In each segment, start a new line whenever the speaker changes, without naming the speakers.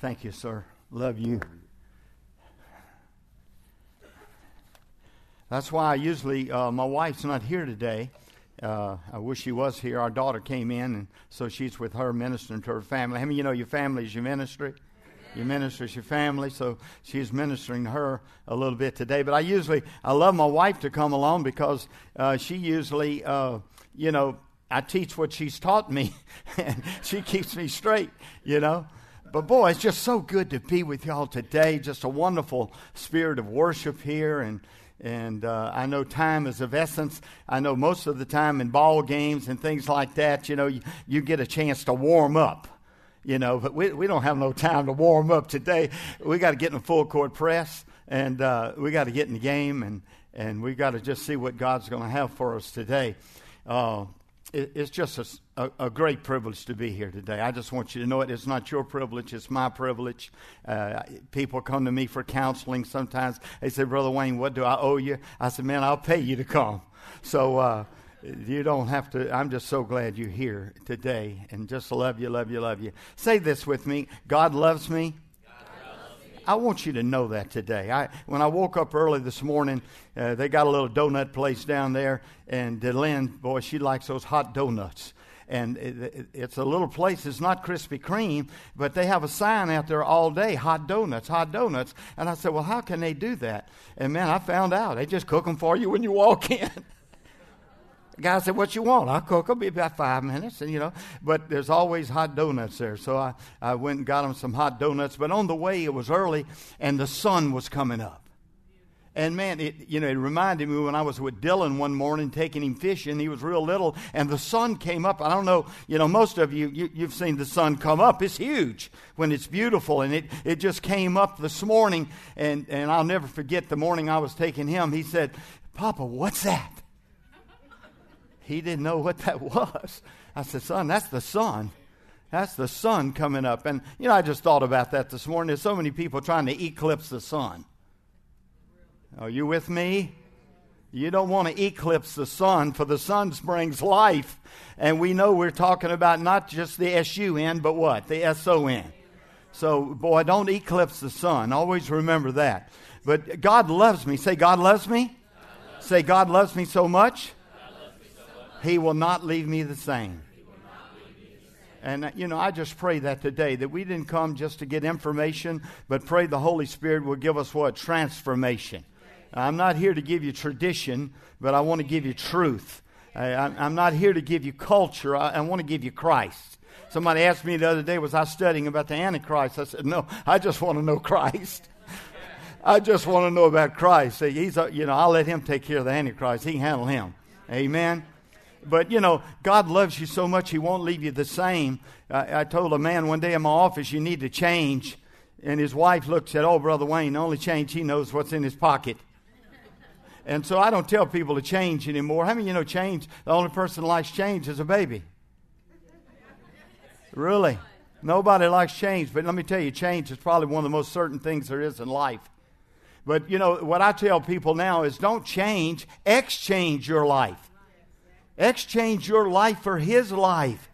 Thank you, sir. Love you. That's why I usually, my wife's not here today. I wish she was here. Our daughter came in, and so she's with her ministering to her family. How many of you know your family is your ministry? Your ministry is your family, so she's ministering to her a little bit today. But I love my wife to come along because she usually, I teach what she's taught me, and she keeps me straight, But boy, it's just so good to be with y'all today. Just a wonderful spirit of worship here, and I know time is of essence. I know most of the time in ball games and things like that, you get a chance to warm up, But we don't have no time to warm up today. We got to get in a full court press, and we got to get in the game, and we got to just see what God's going to have for us today. It's just a great privilege to be here today. I just want you to know it. It's not your privilege. It's my privilege. People come to me for counseling sometimes. They say, Brother Wayne, what do I owe you? I said, man, I'll pay you to come. So you don't have to. I'm just so glad you're here today, and just love you, love you, love you. Say this with me. God loves me. I want you to know that today. When I woke up early this morning, they got a little donut place down there, and Lynn, boy, she likes those hot donuts. And it's a little place. It's not Krispy Kreme, but they have a sign out there all day, hot donuts, hot donuts. And I said, well, how can they do that? And, man, I found out. They just cook them for you when you walk in. The guy said, what you want? I'll cook them. It'll be about 5 minutes, But there's always hot donuts there. So I went and got them some hot donuts. But on the way, it was early, and the sun was coming up. And, man, it reminded me when I was with Dylan one morning taking him fishing. He was real little, and the sun came up. I don't know, most of you've seen the sun come up. It's huge when it's beautiful, and it just came up this morning. And I'll never forget the morning I was taking him. He said, Papa, what's that? He didn't know what that was. I said, son, that's the sun. That's the sun coming up. And, I just thought about that this morning. There's so many people trying to eclipse the sun. Are you with me? You don't want to eclipse the sun, for the sun brings life. And we know we're talking about not just the S-U-N, but what? The S-O-N. So, boy, don't eclipse the sun. Always remember that. But God loves me. Say, God loves me. God loves Say, God loves me so much. He will not leave me the same. And, I just pray that today, that we didn't come just to get information, but pray the Holy Spirit will give us what? Transformation. I'm not here to give you tradition, but I want to give you truth. I'm not here to give you culture. I want to give you Christ. Somebody asked me the other day, was I studying about the Antichrist? I said, no, I just want to know Christ. I just want to know about Christ. He's, I'll let him take care of the Antichrist. He can handle him. Amen. But, God loves you so much, he won't leave you the same. I told a man one day in my office, you need to change. And his wife looked and said, oh, Brother Wayne, the only change he knows is what's in his pocket. And so I don't tell people to change anymore. How many change? The only person that likes change is a baby. Really? Nobody likes change. But let me tell you, change is probably one of the most certain things there is in life. But, what I tell people now is don't change, exchange your life. Exchange your life for his life.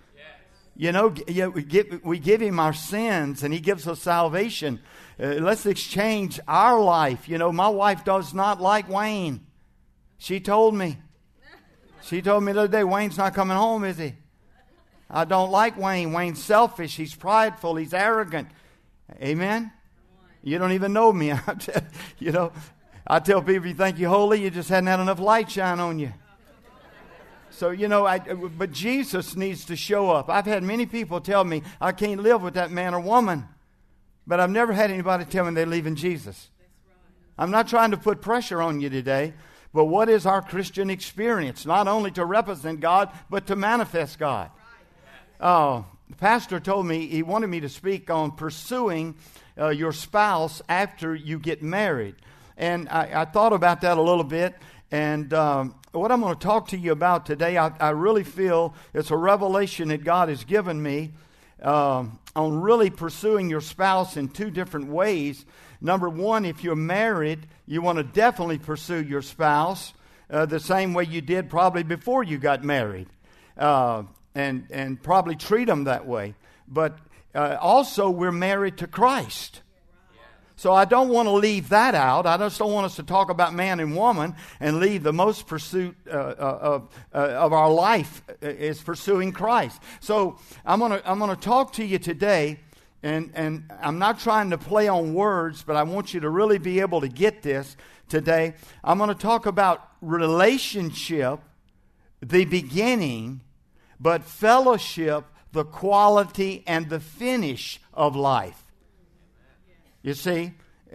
We give him our sins, and he gives us salvation. Let's exchange our life. My wife does not like Wayne. She told me the other day, Wayne's not coming home, is he? I don't like Wayne. Wayne's selfish. He's prideful. He's arrogant. Amen? You don't even know me. I tell people, you think you're holy, you just hadn't had enough light shine on you. So, but Jesus needs to show up. I've had many people tell me, I can't live with that man or woman. But I've never had anybody tell me they're leaving Jesus. I'm not trying to put pressure on you today, but what is our Christian experience? Not only to represent God, but to manifest God. The pastor told me he wanted me to speak on pursuing your spouse after you get married. And I thought about that a little bit. And what I'm going to talk to you about today, I really feel it's a revelation that God has given me on really pursuing your spouse in two different ways. Number one, if you're married, you want to definitely pursue your spouse the same way you did probably before you got married, and probably treat them that way. But also we're married to Christ. So I don't want to leave that out. I just don't want us to talk about man and woman and leave the most pursuit of our life is pursuing Christ. So I'm gonna talk to you today, and I'm not trying to play on words, but I want you to really be able to get this today. I'm going to talk about relationship, the beginning, but fellowship, the quality and the finish of life. You see,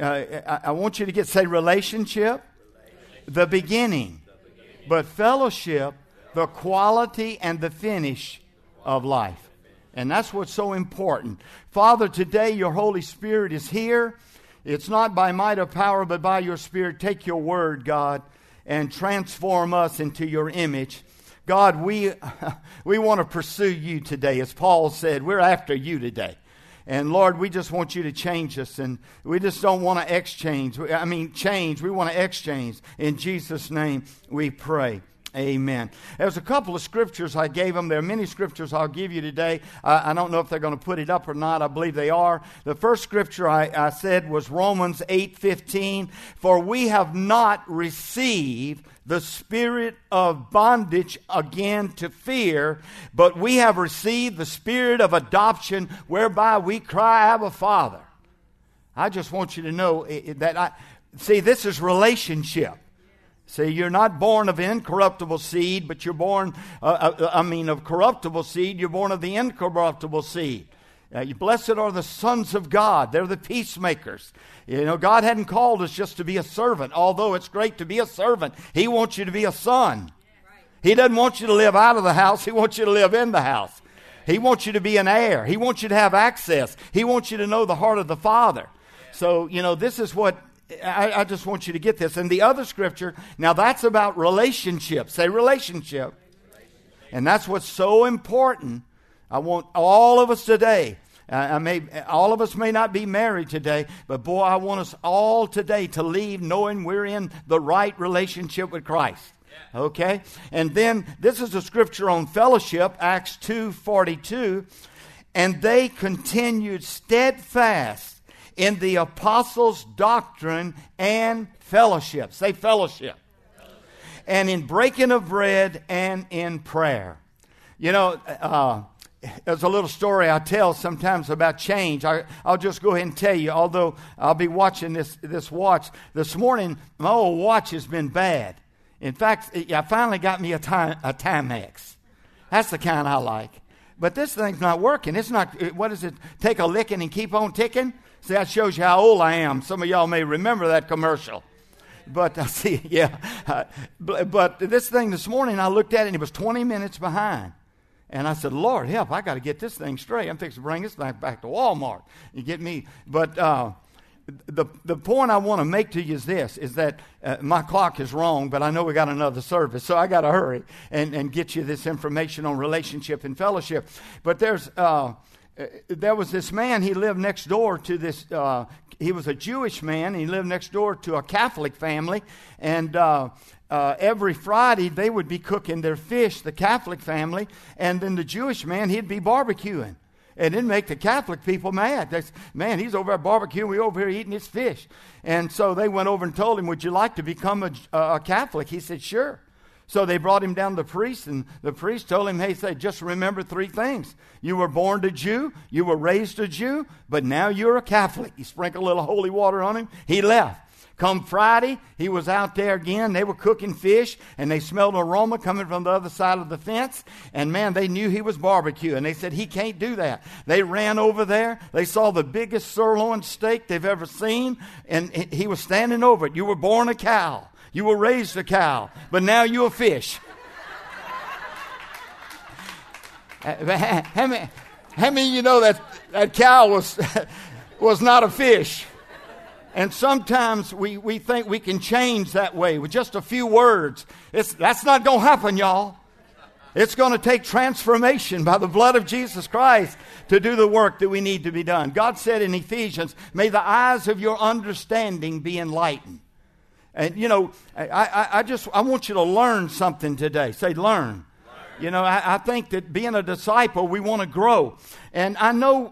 I want you to say relationship, the beginning, but fellowship, the quality and the finish of life. And that's what's so important. Father, today your Holy Spirit is here. It's not by might or power, but by your Spirit. Take your word, God, and transform us into your image. God, we want to pursue you today. As Paul said, we're after you today. And Lord, we just want you to change us, and we just don't want to change. We want to exchange. In Jesus' name we pray. Amen. There's a couple of scriptures I gave them. There are many scriptures I'll give you today. I don't know if they're going to put it up or not. I believe they are. The first scripture I said was Romans 8:15. For we have not received the spirit of bondage again to fear, but we have received the spirit of adoption whereby we cry, Abba, Father. I just want you to know that this is relationship. See, you're not born of incorruptible seed, but you're born, of corruptible seed. You're born of the incorruptible seed. Blessed are the sons of God. They're the peacemakers. You know, God hadn't called us just to be a servant, although it's great to be a servant. He wants you to be a son. He doesn't want you to live out of the house. He wants you to live in the house. He wants you to be an heir. He wants you to have access. He wants you to know the heart of the Father. So, this is what I just want you to get this. And the other scripture, now that's about relationships. Say relationship. And that's what's so important. I want all of us today, all of us may not be married today, but boy, I want us all today to leave knowing we're in the right relationship with Christ. Okay? And then this is a scripture on fellowship, Acts 2:42. And they continued steadfast in the apostles' doctrine and fellowship. Say fellowship. And in breaking of bread and in prayer. There's a little story I tell sometimes about change. I'll just go ahead and tell you, although I'll be watching this watch. This morning, my old watch has been bad. In fact, I finally got me a Timex. That's the kind I like. But this thing's not working. It's not, what is it, take a licking and keep on ticking? See, that shows you how old I am. Some of y'all may remember that commercial. But but this thing this morning, I looked at it and it was 20 minutes behind. And I said, Lord, help, I got to get this thing straight. I'm fixing to bring this thing back to Walmart. You get me? But the point I want to make to you is this, is that my clock is wrong, but I know we got another service, so I got to hurry and get you this information on relationship and fellowship. But there was this man, he lived next door to this, he was a Jewish man, he lived next door to a Catholic family, and every Friday they would be cooking their fish, the Catholic family, and then the Jewish man, he'd be barbecuing. It didn't make the Catholic people mad. Man, he's over there barbecuing, we over here eating his fish. And so they went over and told him, would you like to become a Catholic? He said, sure. So they brought him down to the priest, and the priest told him, hey, just remember 3 things. You were born a Jew, you were raised a Jew, but now you're a Catholic. He sprinkled a little holy water on him. He left. Come Friday, he was out there again. They were cooking fish, and they smelled an aroma coming from the other side of the fence. And, man, they knew he was barbecuing. They said, he can't do that. They ran over there. They saw the biggest sirloin steak they've ever seen, and he was standing over it. You were born a cow. You were raised a cow, but now you're a fish. How many of you know that cow was not a fish? And sometimes we think we can change that way with just a few words. That's not going to happen, y'all. It's going to take transformation by the blood of Jesus Christ to do the work that we need to be done. God said in Ephesians, may the eyes of your understanding be enlightened. And, I want you to learn something today. Say, learn. I think that being a disciple, we want to grow. And I know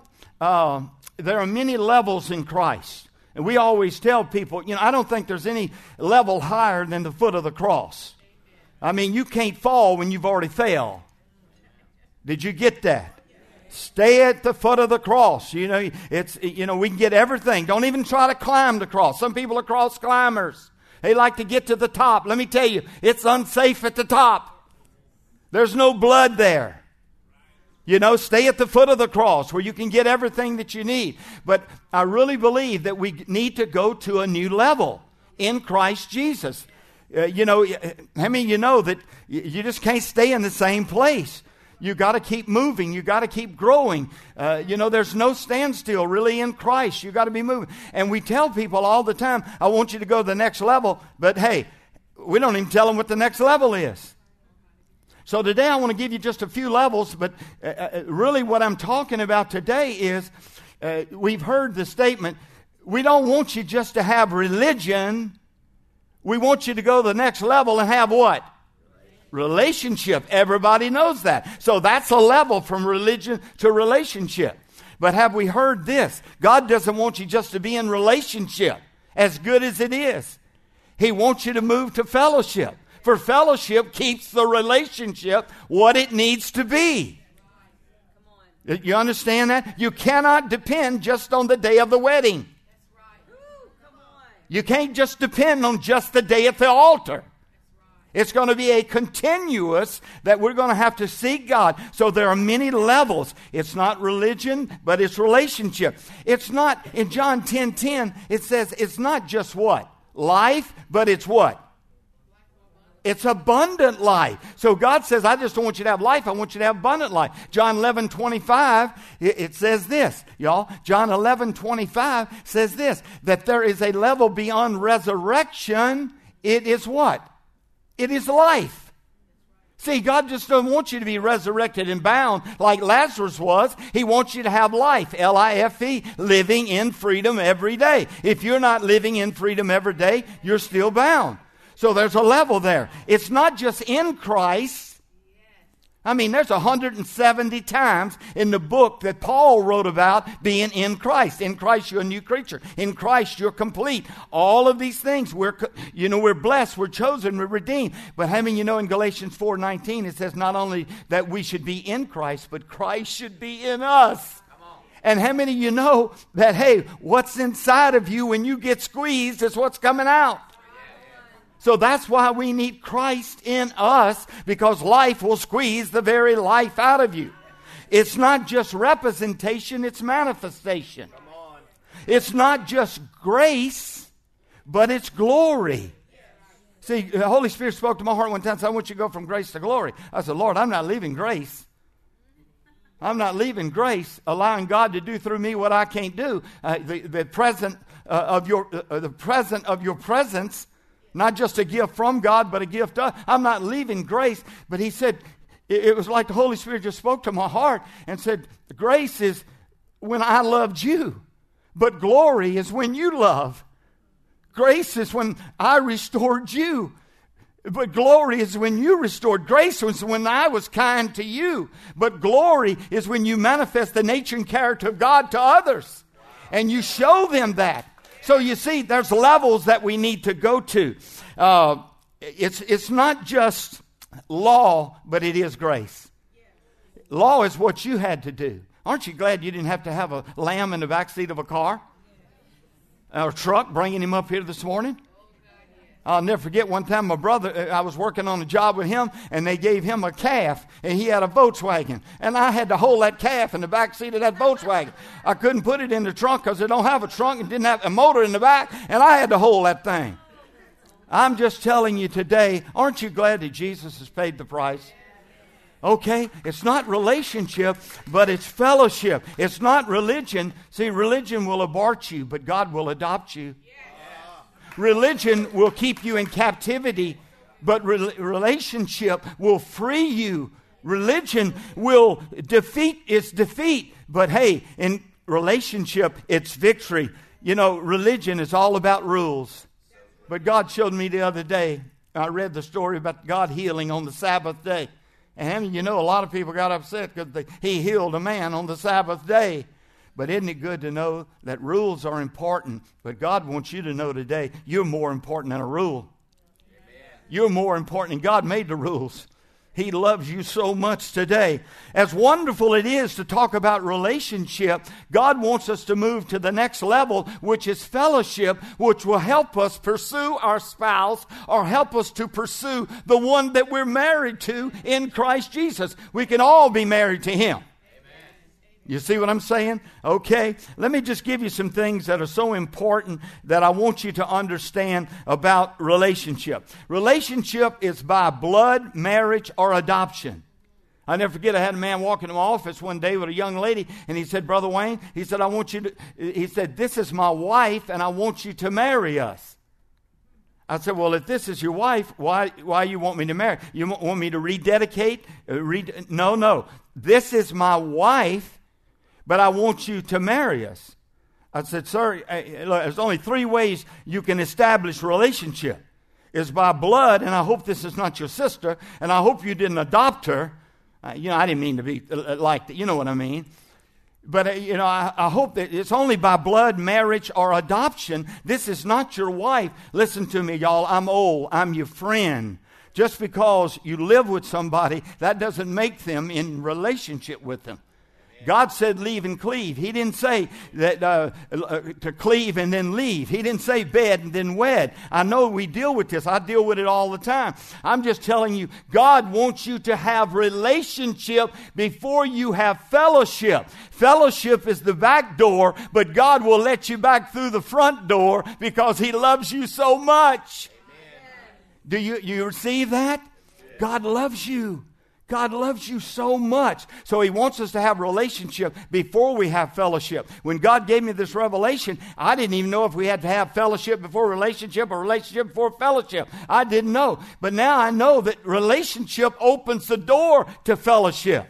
there are many levels in Christ. And we always tell people, I don't think there's any level higher than the foot of the cross. I mean, you can't fall when you've already fell. Did you get that? Stay at the foot of the cross. We can get everything. Don't even try to climb the cross. Some people are cross climbers. They like to get to the top. Let me tell you, it's unsafe at the top. There's no blood there. Stay at the foot of the cross where you can get everything that you need. But I really believe that we need to go to a new level in Christ Jesus. How many of you know that you just can't stay in the same place? You got to keep moving. You got to keep growing. There's no standstill really in Christ. You got to be moving. And we tell people all the time, I want you to go to the next level. But hey, we don't even tell them what the next level is. So today I want to give you just a few levels, but really what I'm talking about today is we've heard the statement, we don't want you just to have religion. We want you to go to the next level and have what? Relationship. Everybody knows that. So that's a level from religion to relationship. But have we heard this? God doesn't want you just to be in relationship, as good as it is. He wants you to move to fellowship. For fellowship keeps the relationship what it needs to be. You understand that? You cannot depend just on the day of the wedding. You can't just depend on just the day at the altar. It's going to be a continuous that we're going to have to seek God. So there are many levels. It's not religion, but it's relationship. It's not, in John 10:10, it says it's not just what? Life, but it's what? It's abundant life. So God says, I just don't want you to have life. I want you to have abundant life. John 11:25, it says this, y'all. John 11:25 says this, that there is a level beyond resurrection. It is what? It is life. See, God just doesn't want you to be resurrected and bound like Lazarus was. He wants you to have life, L-I-F-E, living in freedom every day. If you're not living in freedom every day, you're still bound. So there's a level there. It's not just in Christ. I mean, there's 170 times in the book that Paul wrote about being in Christ. In Christ, you're a new creature. In Christ, you're complete. All of these things, we're blessed, we're chosen, we're redeemed. But how many in Galatians 4:19, it says not only that we should be in Christ, but Christ should be in us. And how many of you know that, hey, what's inside of you when you get squeezed is what's coming out? So that's why we need Christ in us, because life will squeeze the very life out of you. It's not just representation, it's manifestation. It's not just grace, but it's glory. See, the Holy Spirit spoke to my heart one time and said, I want you to go from grace to glory. I said, Lord, I'm not leaving grace. I'm not leaving grace, allowing God to do through me what I can't do. The present of your presence, not just a gift from God, but a gift to us. I'm not leaving grace. But he said, it was like the Holy Spirit just spoke to my heart and said, grace is when I loved you, but glory is when you love. Grace is when I restored you, but glory is when you restored. Grace was when I was kind to you, but glory is when you manifest the nature and character of God to others, and you show them that. So you see, there's levels that we need to go to. It's not just law, but it is grace. Law is what you had to do. Aren't you glad you didn't have to have a lamb in the backseat of a car or a truck bringing him up here this morning? I'll never forget one time my brother, I was working on a job with him, and they gave him a calf, and he had a Volkswagen. And I had to hold that calf in the back seat of that Volkswagen. I couldn't put it in the trunk because it don't have a trunk and didn't have a motor in the back, and I had to hold that thing. I'm just telling you today, aren't you glad that Jesus has paid the price? Okay? It's not relationship, but it's fellowship. It's not religion. See, religion will abort you, but God will adopt you. Religion will keep you in captivity, but relationship will free you. Religion will defeat, but hey, in relationship, it's victory. Religion is all about rules. But God showed me the other day, I read the story about God healing on the Sabbath day. And a lot of people got upset because he healed a man on the Sabbath day. But isn't it good to know that rules are important? But God wants you to know today, you're more important than a rule. Amen. You're more important, and God made the rules. He loves you so much today. As wonderful it is to talk about relationship, God wants us to move to the next level, which is fellowship, which will help us pursue our spouse or help us to pursue the one that we're married to in Christ Jesus. We can all be married to Him. You see what I'm saying? Okay, let me just give you some things that are so important that I want you to understand about relationship. Relationship is by blood, marriage, or adoption. I never forget, I had a man walk into my office one day with a young lady, and he said, Brother Wayne, he said, this is my wife, and I want you to marry us. I said, well, if this is your wife, why you want me to marry? You want me to rededicate? No. This is my wife, but I want you to marry us. I said, sir, look, there's only 3 ways you can establish relationship. It's by blood, and I hope this is not your sister, and I hope you didn't adopt her. I didn't mean to be like that. You know what I mean? But, I hope that it's only by blood, marriage, or adoption. This is not your wife. Listen to me, y'all. I'm old. I'm your friend. Just because you live with somebody, that doesn't make them in relationship with them. God said leave and cleave. He didn't say that to cleave and then leave. He didn't say bed and then wed. I know we deal with this. I deal with it all the time. I'm just telling you, God wants you to have relationship before you have fellowship. Fellowship is the back door, but God will let you back through the front door because He loves you so much. Amen. Do you receive that? Yeah. God loves you. God loves you so much. So He wants us to have relationship before we have fellowship. When God gave me this revelation, I didn't even know if we had to have fellowship before relationship or relationship before fellowship. I didn't know. But now I know that relationship opens the door to fellowship.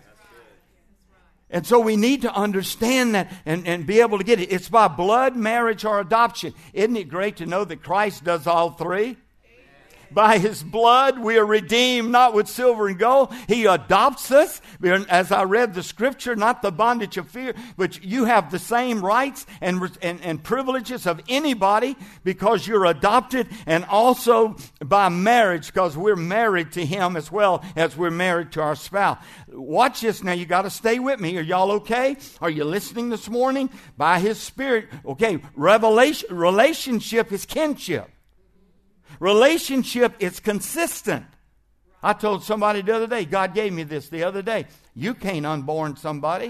And so we need to understand that and be able to get it. It's by blood, marriage, or adoption. Isn't it great to know that Christ does all 3? By His blood, we are redeemed, not with silver and gold. He adopts us. As I read the scripture, not the bondage of fear, but you have the same rights and privileges of anybody because you're adopted, and also by marriage because we're married to Him as well as we're married to our spouse. Watch this now. You got to stay with me. Are y'all okay? Are you listening this morning? By His Spirit. Okay, relationship is kinship. Relationship is consistent. I told somebody the other day, God gave me this the other day. You can't unborn somebody.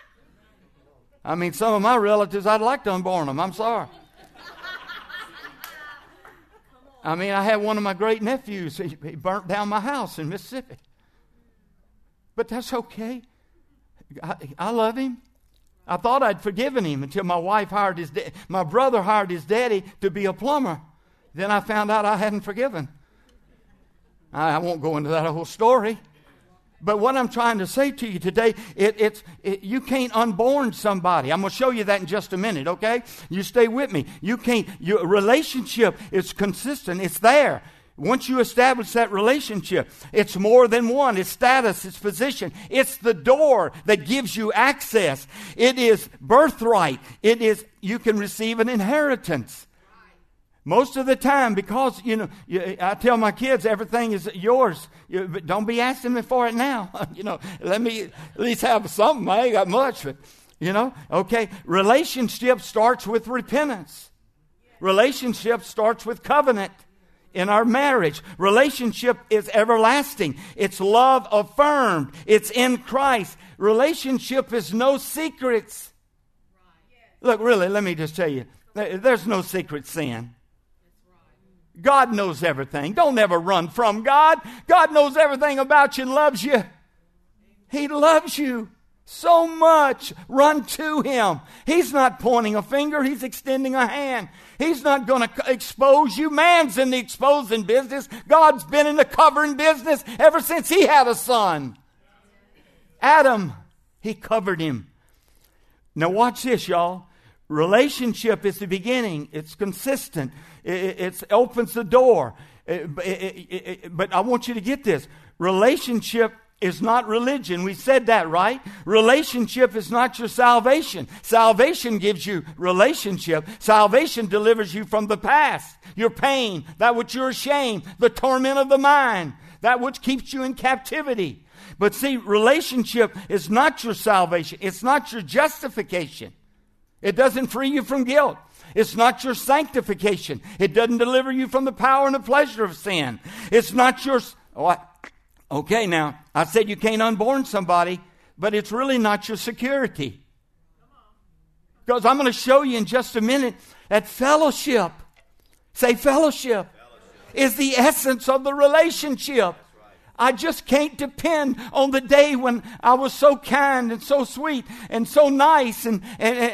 I mean, some of my relatives, I'd like to unborn them. I'm sorry. I mean, I had one of my great nephews. He burnt down my house in Mississippi. But that's okay. I love him. I thought I'd forgiven him until my brother hired his daddy to be a plumber. Then I found out I hadn't forgiven. I won't go into that whole story. But what I'm trying to say to you today, you can't unborn somebody. I'm going to show you that in just a minute, okay? You stay with me. Your relationship is consistent. It's there. Once you establish that relationship, it's more than one. It's status, it's position. It's the door that gives you access. It is birthright. You can receive an inheritance. Most of the time, because, I tell my kids everything is yours. But don't be asking me for it now. Let me at least have something. I ain't got much, but, okay. Relationship starts with repentance. Relationship starts with covenant in our marriage. Relationship is everlasting. It's love affirmed. It's in Christ. Relationship is no secrets. Look, really, let me just tell you, there's no secret sin. God knows everything. Don't ever run from God. God knows everything about you and loves you. He loves you so much. Run to Him. He's not pointing a finger. He's extending a hand. He's not going to expose you. Man's in the exposing business. God's been in the covering business ever since He had a son. Adam, He covered him. Now watch this, y'all. Relationship is the beginning. It's consistent. It opens the door. But I want you to get this. Relationship is not religion. We said that, right? Relationship is not your salvation. Salvation gives you relationship. Salvation delivers you from the past, your pain, that which you're ashamed, the torment of the mind, that which keeps you in captivity. But see, relationship is not your salvation. It's not your justification. It doesn't free you from guilt. It's not your sanctification. It doesn't deliver you from the power and the pleasure of sin. It's not your... Okay, now, I said you can't unborn somebody, but it's really not your security. Because I'm going to show you in just a minute that fellowship, say fellowship, is the essence of the relationship. I just can't depend on the day when I was so kind and so sweet and so nice and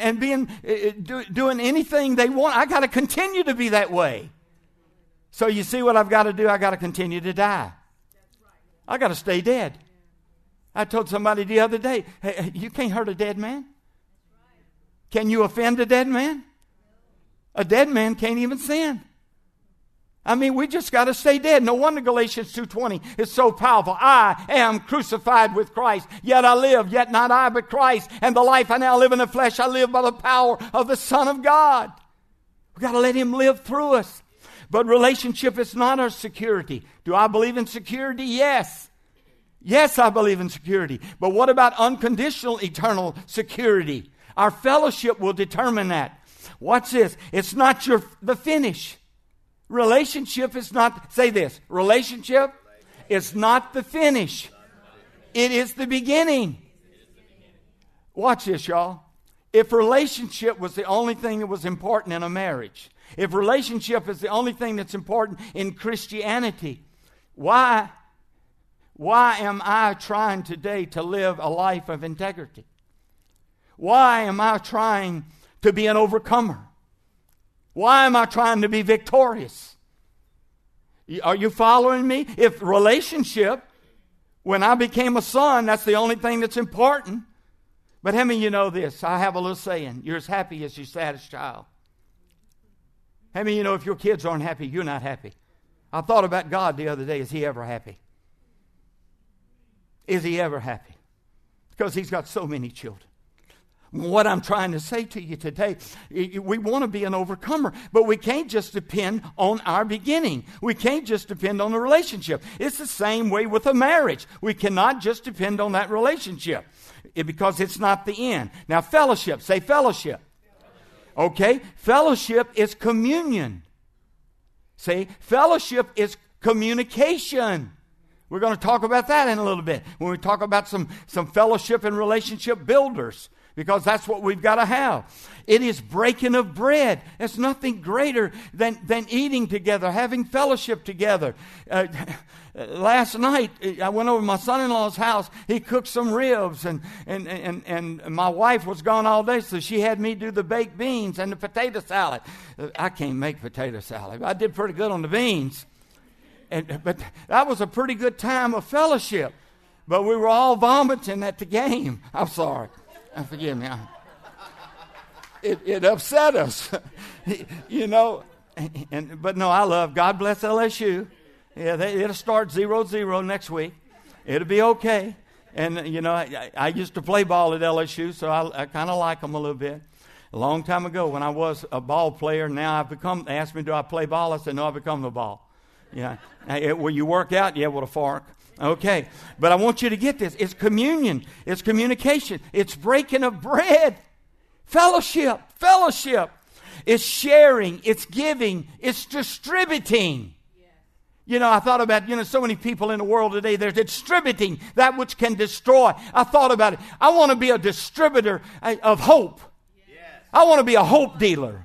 doing anything they want. I got to continue to be that way. So you see what I've got to do? I got to continue to die. I got to stay dead. I told somebody the other day, hey, you can't hurt a dead man. Can you offend a dead man? A dead man can't even sin. I mean, we just got to stay dead. No wonder Galatians 2:20 is so powerful. I am crucified with Christ, yet I live, yet not I, but Christ. And the life I now live in the flesh, I live by the power of the Son of God. We've got to let Him live through us. But relationship is not our security. Do I believe in security? Yes. Yes, I believe in security. But what about unconditional eternal security? Our fellowship will determine that. Watch this. It's not the finish. Relationship is not, say this, relationship is not the finish. It is the beginning. Watch this, y'all. If relationship was the only thing that was important in a marriage, if relationship is the only thing that's important in Christianity, why am I trying today to live a life of integrity? Why am I trying to be an overcomer? Why am I trying to be victorious? Are you following me? If relationship, when I became a son, that's the only thing that's important. But how many of you know this? I have a little saying, you're as happy as your saddest child. How many of you know if your kids aren't happy, you're not happy? I thought about God the other day. Is He ever happy? Is He ever happy? Because He's got so many children. What I'm trying to say to you today, we want to be an overcomer, but we can't just depend on our beginning. We can't just depend on the relationship. It's the same way with a marriage. We cannot just depend on that relationship because it's not the end. Now, fellowship, say fellowship. Okay, fellowship is communion. See, fellowship is communication. We're going to talk about that in a little bit when we talk about some fellowship and relationship builders, because that's what we've got to have. It is breaking of bread. There's nothing greater than eating together, having fellowship together. Last night, I went over to my son-in-law's house. He cooked some ribs, and my wife was gone all day, so she had me do the baked beans and the potato salad. I can't make potato salad. I did pretty good on the beans. But that was a pretty good time of fellowship. But we were all vomiting at the game. I'm sorry. Forgive me. It upset us. You know. But no, I love. God bless LSU. Yeah, it'll start 0-0 next week. It'll be okay. And, you know, I used to play ball at LSU, so I kind of like them a little bit. A long time ago when I was a ball player, now they asked me, do I play ball? I said, no, I become the ball. Yeah. Will you work out? Yeah, with a fork. Okay. But I want you to get this. It's communion. It's communication. It's breaking of bread. Fellowship. Fellowship. It's sharing. It's giving. It's distributing. You know, I thought about, so many people in the world today, they're distributing that which can destroy. I thought about it. I want to be a distributor of hope. Yes. I want to be a hope dealer.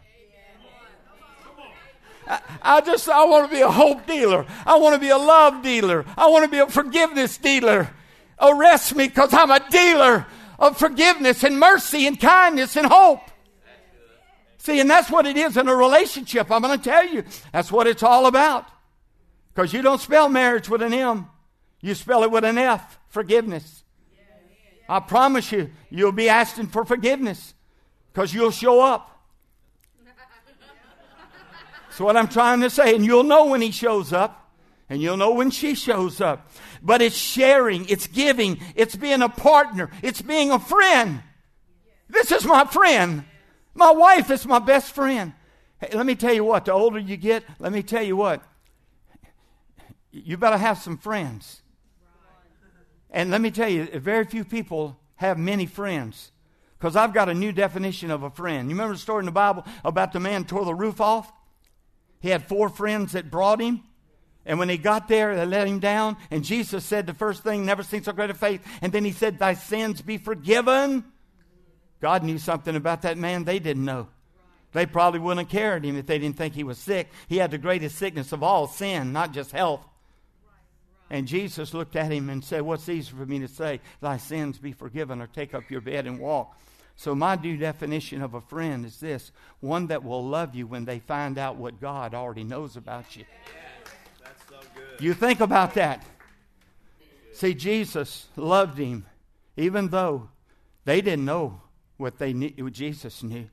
I want to be a hope dealer. I want to be a love dealer. I want to be a forgiveness dealer. Arrest me because I'm a dealer of forgiveness and mercy and kindness and hope. See, and that's what it is in a relationship. I'm going to tell you, that's what it's all about. Because you don't spell marriage with an M. You spell it with an F, forgiveness. I promise you, you'll be asking for forgiveness because you'll show up. That's what I'm trying to say. And you'll know when He shows up. And you'll know when she shows up. But it's sharing, it's giving, it's being a partner, it's being a friend. This is my friend. My wife is my best friend. Hey, let me tell you what, the older you get, let me tell you what, you better have some friends. And let me tell you, very few people have many friends. Because I've got a new definition of a friend. You remember the story in the Bible about the man who tore the roof off? He had 4 friends that brought him. And when he got there, they let him down. And Jesus said the first thing, never seen so great a faith. And then he said, thy sins be forgiven. God knew something about that man they didn't know. They probably wouldn't have carried him if they didn't think he was sick. He had the greatest sickness of all, sin, not just health. And Jesus looked at him and said, what's easy for me to say? Thy sins be forgiven, or take up your bed and walk. So my new definition of a friend is this: one that will love you when they find out what God already knows about you.
That's so good.
You think about that. See, Jesus loved him even though they didn't know what Jesus knew.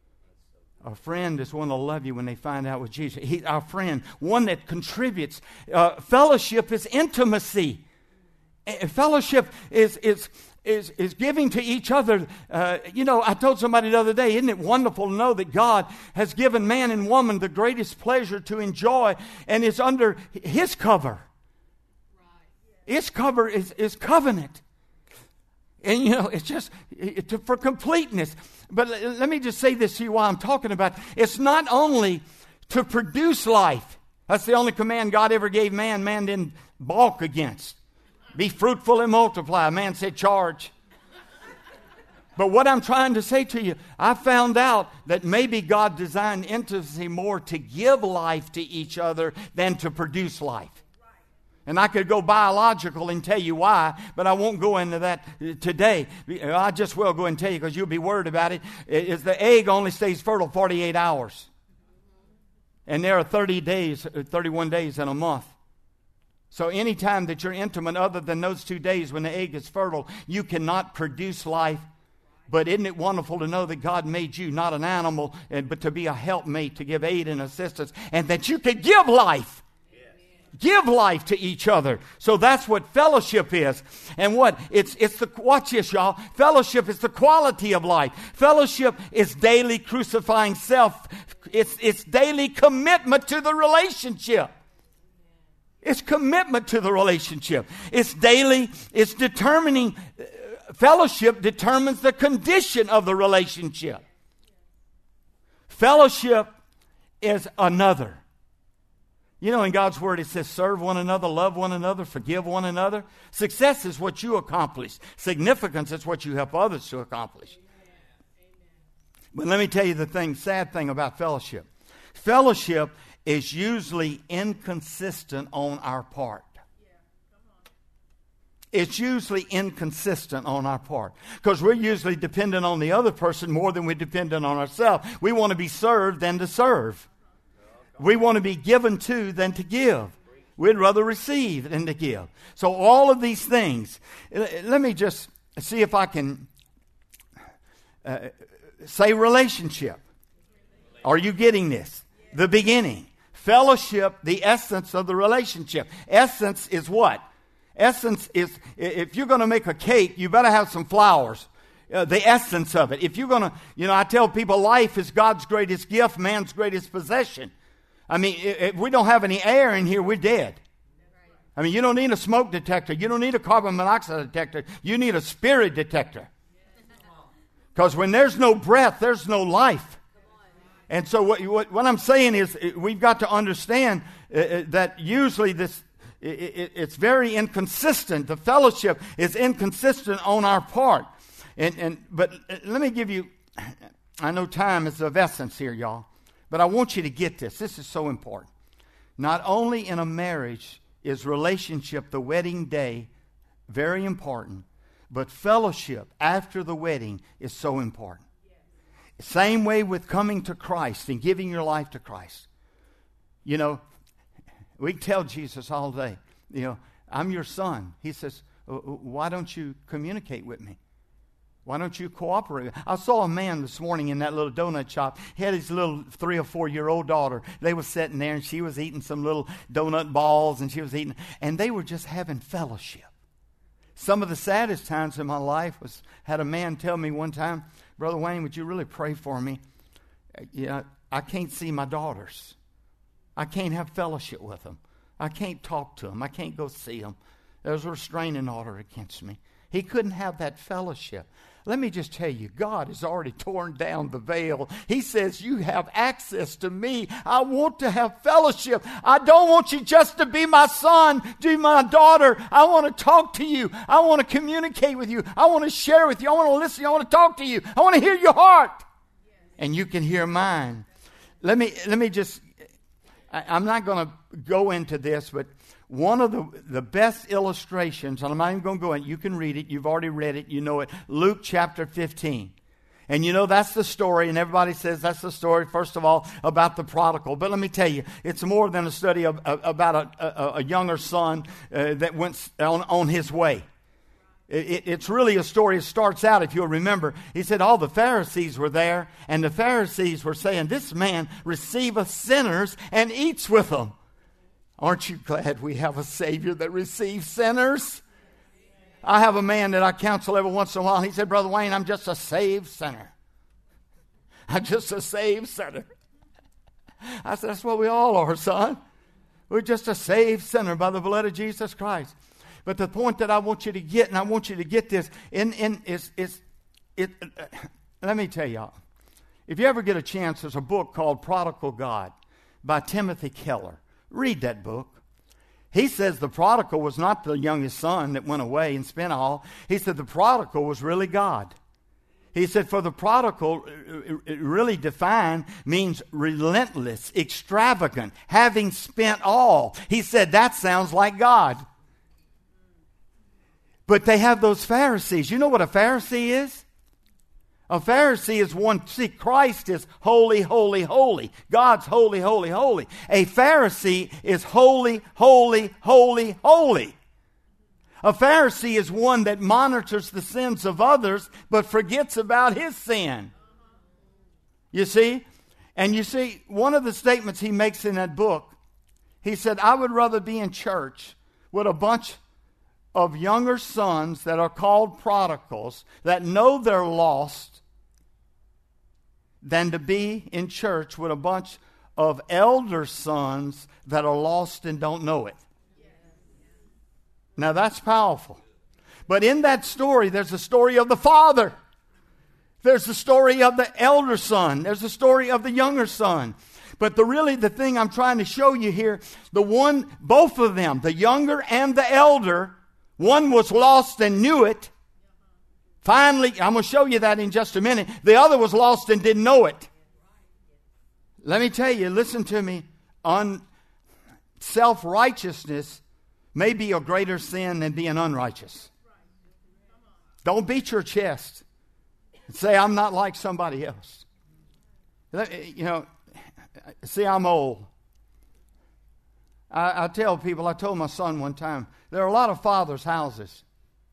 A friend is one that will love you when they find out what Jesus. Our friend, one that contributes. Fellowship is intimacy. Fellowship is giving to each other. I told somebody the other day, isn't it wonderful to know that God has given man and woman the greatest pleasure to enjoy, and it's under His cover. His cover is covenant. And, it's just for completeness. But let me just say this to you while I'm talking about it. It's not only to produce life. That's the only command God ever gave man. Man didn't balk against. Be fruitful and multiply. Man said charge. But what I'm trying to say to you, I found out that maybe God designed intimacy more to give life to each other than to produce life. And I could go biological and tell you why, but I won't go into that today. I just will go and tell you because you'll be worried about it. Is the egg only stays fertile 48 hours. And there are 31 days in a month. So any time that you're intimate other than those 2 days when the egg is fertile, you cannot produce life. But isn't it wonderful to know that God made you not an animal, but to be a helpmate, to give aid and assistance, and that you could give life. Give life to each other. So that's what fellowship is. And what? Watch this, y'all. Fellowship is the quality of life. Fellowship is daily crucifying self. It's daily commitment to the relationship. It's commitment to the relationship. It's daily, it's determining, fellowship determines the condition of the relationship. Fellowship is another. In God's Word it says, serve one another, love one another, forgive one another. Success is what you accomplish. Significance is what you help others to accomplish. But let me tell you the sad thing about fellowship. Fellowship is usually inconsistent on our part. It's usually inconsistent on our part. Because we're usually dependent on the other person more than we're dependent on ourselves. We want to be served than to serve. We want to be given to than to give. We'd rather receive than to give. So all of these things, let me just see if I can say relationship. Are you getting this? The beginning. Fellowship, the essence of the relationship. Essence is what? Essence is, if you're going to make a cake, you better have some flowers. The essence of it. If you're going to, I tell people life is God's greatest gift, man's greatest possession. I mean, if we don't have any air in here, we're dead. I mean, you don't need a smoke detector. You don't need a carbon monoxide detector. You need a spirit detector. Because when there's no breath, there's no life. And so what I'm saying is we've got to understand that usually it's very inconsistent. The fellowship is inconsistent on our part. But let me give you, I know time is of essence here, y'all. But I want you to get this. This is so important. Not only in a marriage is relationship, the wedding day, very important, but fellowship after the wedding is so important. Same way with coming to Christ and giving your life to Christ. We tell Jesus all day, I'm your son. He says, why don't you communicate with me? Why don't you cooperate? I saw a man this morning in that little donut shop. He had his little 3 or 4 year old daughter. They were sitting there, and she was eating some little donut balls, and she was eating, and they were just having fellowship. Some of the saddest times in my life had a man tell me one time, Brother Wayne, would you really pray for me? I can't see my daughters. I can't have fellowship with them. I can't talk to them. I can't go see them. There's a restraining order against me. He couldn't have that fellowship. Let me just tell you, God has already torn down the veil. He says, you have access to me. I want to have fellowship. I don't want you just to be my son, be my daughter. I want to talk to you. I want to communicate with you. I want to share with you. I want to listen. I want to talk to you. I want to hear your heart. And you can hear mine. Let me just, I'm not going to go into this, but one of the best illustrations, and I'm not even going to go in, you can read it, you've already read it, you know it, Luke chapter 15. And you know that's the story, and everybody says that's the story, first of all, about the prodigal. But let me tell you, it's more than a study about a younger son that went on his way. It's really a story. It starts out, if you'll remember, he said all the Pharisees were there, and the Pharisees were saying, this man receiveth sinners and eats with them. Aren't you glad we have a Savior that receives sinners? I have a man that I counsel every once in a while. He said, Brother Wayne, I'm just a saved sinner. I'm just a saved sinner. I said, that's what we all are, son. We're just a saved sinner by the blood of Jesus Christ. But the point that I want you to get, and I want you to get this, let me tell y'all. If you ever get a chance, there's a book called Prodigal God by Timothy Keller. Read that book. He says the prodigal was not the youngest son that went away and spent all. He said the prodigal was really God. He said for the prodigal, really defined, means relentless, extravagant, having spent all. He said that sounds like God. But they have those Pharisees. You know what a Pharisee is? A Pharisee is one, see, Christ is holy, holy, holy. God's holy, holy, holy. A Pharisee is holy, holy, holy, holy. A Pharisee is one that monitors the sins of others, but forgets about his sin. You see? And you see, one of the statements he makes in that book, he said, I would rather be in church with a bunch of younger sons that are called prodigals, that know they're lost, than to be in church with a bunch of elder sons that are lost and don't know it. Now that's powerful. But in that story, there's a story of the father. There's the story of the elder son. There's the story of the younger son. But the thing I'm trying to show you here, both of them, the younger and the elder, one was lost and knew it. Finally, I'm going to show you that in just a minute. The other was lost and didn't know it. Let me tell you, listen to me. Self-righteousness may be a greater sin than being unrighteous. Don't beat your chest and say, I'm not like somebody else. See, I'm old. I tell people, I told my son one time, there are a lot of fathers' houses.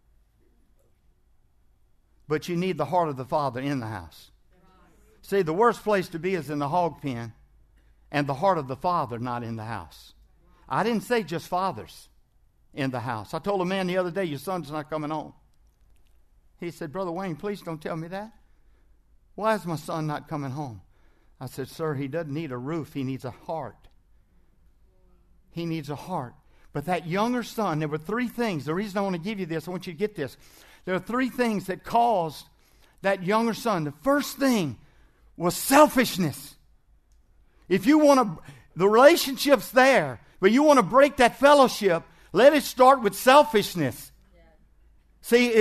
But you need the heart of the Father in the house. See, the worst place to be is in the hog pen and the heart of the Father not in the house. I didn't say just fathers in the house. I told a man the other day, your son's not coming home. He said, Brother Wayne, please don't tell me that. Why is my son not coming home? I said, sir, he doesn't need a roof. He needs a heart. He needs a heart. But that younger son, there were 3 things. The reason I want to give you this, I want you to get this. There are 3 things that caused that younger son. The first thing was selfishness. If you want to, the relationship's there, but you want to break that fellowship, let it start with selfishness. Yeah. See,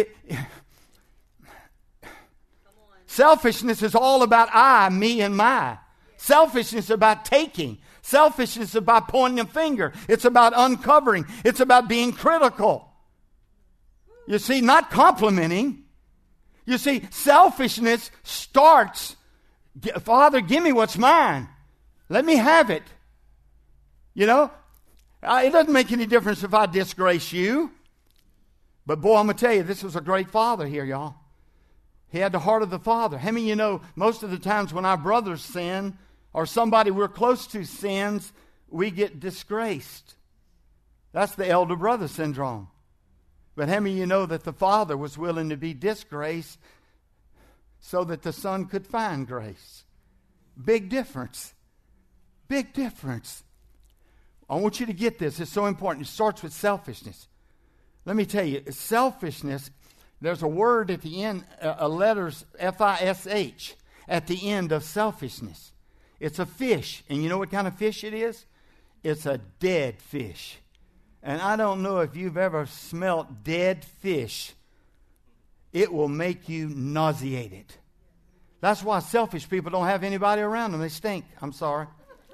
selfishness is all about I, me, and my. Yeah. Selfishness is about taking. Selfishness is about pointing a finger. It's about uncovering. It's about being critical. You see, not complimenting. You see, selfishness starts, Father, give me what's mine. Let me have it. You know, it doesn't make any difference if I disgrace you. But boy, I'm going to tell you, this was a great father here, y'all. He had the heart of the Father. How many of you know most of the times when our brothers sin or somebody we're close to sins, we get disgraced? That's the elder brother syndrome. But how many of you know that the Father was willing to be disgraced so that the Son could find grace? Big difference. Big difference. I want you to get this. It's so important. It starts with selfishness. Let me tell you, selfishness, there's a word at the end, letters F-I-S-H, at the end of selfishness. It's a fish. And you know what kind of fish it is? It's a dead fish. And I don't know if you've ever smelt dead fish. It will make you nauseated. That's why selfish people don't have anybody around them. They stink. I'm sorry.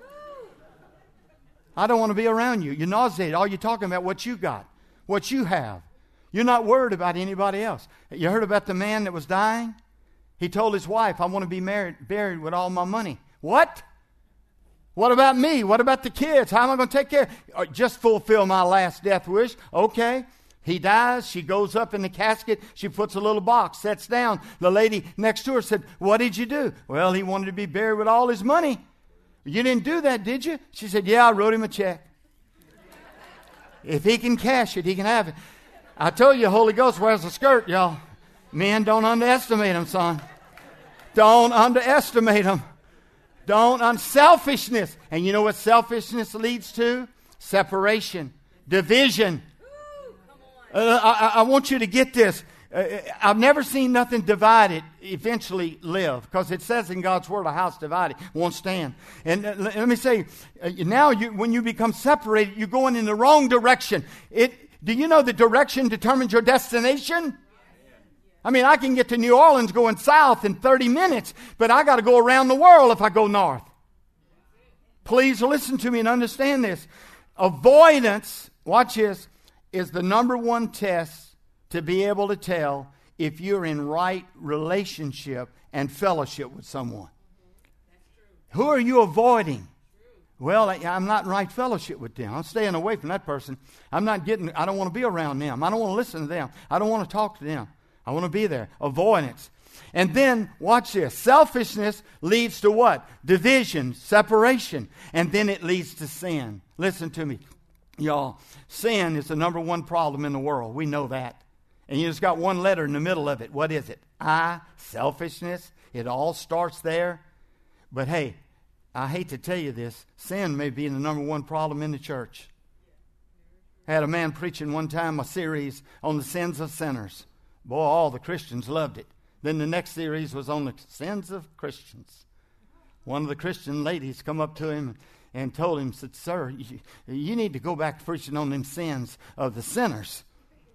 I don't want to be around you. You're nauseated. All you're talking about what you got, what you have. You're not worried about anybody else. You heard about the man that was dying? He told his wife, I want to be buried with all my money. What? What about me? What about the kids? How am I going to take care? Just fulfill my last death wish. Okay. He dies. She goes up in the casket. She puts a little box, sets down. The lady next to her said, what did you do? Well, he wanted to be buried with all his money. You didn't do that, did you? She said, yeah, I wrote him a check. If he can cash it, he can have it. I told you, Holy Ghost wears a skirt, y'all. Men, don't underestimate him, son. Don't underestimate him. Selfishness. And you know what selfishness leads to? Separation. Division. I want you to get this. I've never seen nothing divided eventually live, because it says in God's Word, a house divided won't stand. And let me say, now when you become separated, you're going in the wrong direction. Do you know that direction determines your destination? I mean, I can get to New Orleans going south in 30 minutes, but I got to go around the world if I go north. Please listen to me and understand this. Avoidance, watch this, is the number one test to be able to tell if you're in right relationship and fellowship with someone. Who are you avoiding? Well, I'm not in right fellowship with them. I'm staying away from that person. I don't want to be around them. I don't want to listen to them. I don't want to talk to them. I want to be there. Avoidance. And then, watch this. Selfishness leads to what? Division, separation. And then it leads to sin. Listen to me, y'all. Sin is the number one problem in the world. We know that. And you just got one letter in the middle of it. What is it? I, selfishness. It all starts there. But hey, I hate to tell you this. Sin may be the number one problem in the church. I had a man preaching one time a series on the sins of sinners. Boy, all the Christians loved it. Then the next series was on the sins of Christians. One of the Christian ladies come up to him and told him, said, sir, you need to go back to preaching on them sins of the sinners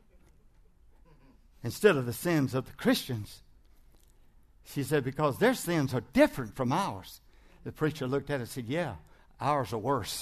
instead of the sins of the Christians. She said, because their sins are different from ours. The preacher looked at it and said, yeah, ours are worse.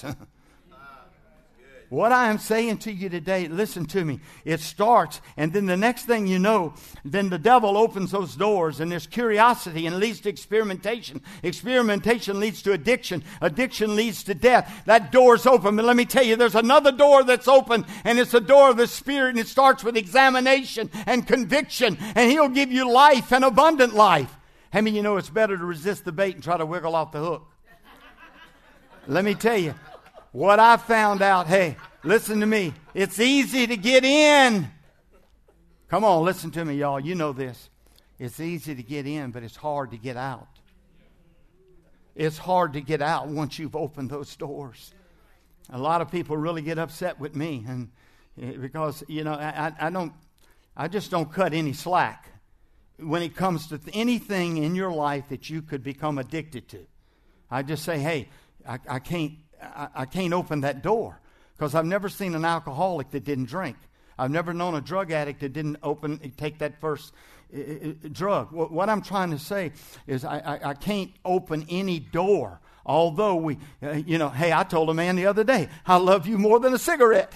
What I am saying to you today, listen to me. It starts, and then the next thing you know, then the devil opens those doors, and there's curiosity, and it leads to experimentation. Experimentation leads to addiction. Addiction leads to death. That door's open, but let me tell you, there's another door that's open, and it's the door of the Spirit, and it starts with examination and conviction, and He'll give you life and abundant life. How many of you know it's better to resist the bait and try to wiggle off the hook? Let me tell you. What I found out, hey, listen to me. It's easy to get in. Come on, listen to me, y'all. You know this. It's easy to get in, but it's hard to get out. It's hard to get out once you've opened those doors. A lot of people really get upset with me, and because, you know, I just don't cut any slack when it comes to anything in your life that you could become addicted to. I just say, hey, I can't open that door, because I've never seen an alcoholic that didn't drink. I've never known a drug addict that didn't take that first drug. What I'm trying to say is I can't open any door. Although hey, I told a man the other day, I love you more than a cigarette.